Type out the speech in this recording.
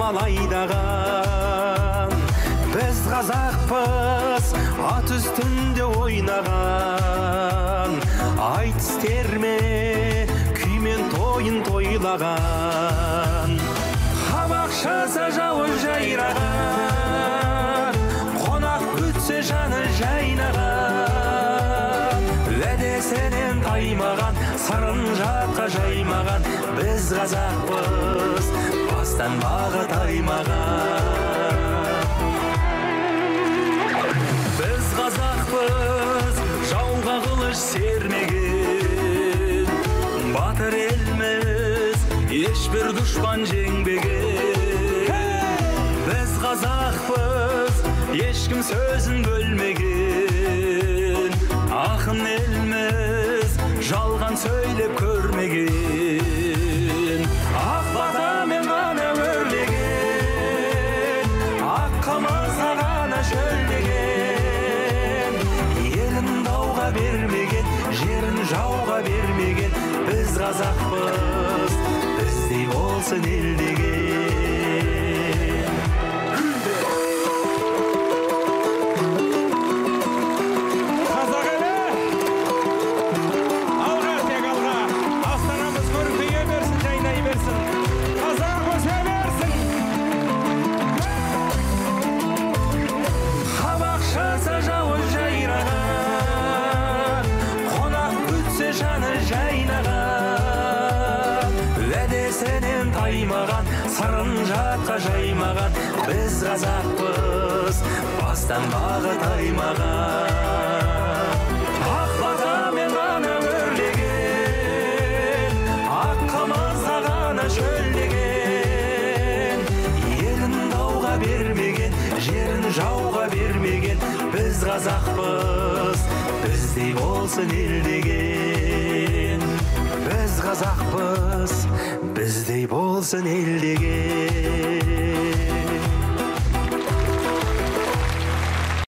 айдаған. Біз қазақпыз ат үстінде ойнаған, айтыс терме күймен тойын тойлаған. Қабақшасы жауын жайраған, қонақ күтсе жаны жайнаған. Уәдесінен таймаған, сырын жатқа жаймаған. Біз қазақпыз бастан бағыт аймаған. Біз қазақпыз жауға қылыш сермеген, батыр елміз ешбір дұшпан жеңбеген. Біз қазақпыз ешкім сөзін бөлмеген, ақын елміз жалған сөйлеп көрмеген. Ақ батамен ғана өрлеген, ақ қымызға ғана шөлдеген. Елін дауға бермеген, жерін жауға бермеген. Біз қазақпыз, біздей болсын ел деген. Қазақ елі! Алға, тек алға! Астанамыз көркейе берсін, жайнай берсін. Қазақ өсе берсін! Қабақшасы жауын жайраған, қонақ күтсе жаны жайнаған. Уәдесінен таймаған, сырын жатқа жаймаған. Біз қазақпыз бастан бағыт аймаған. Ақ батамен ғана өрлеген, ақ қымызға ғана шөлдеген. Елін дауға бермеген, жерін жауға бермеген. Біз қазақпыз, біздей болсын ел деген. Біз қазақпыз, біздей болсын ел деген.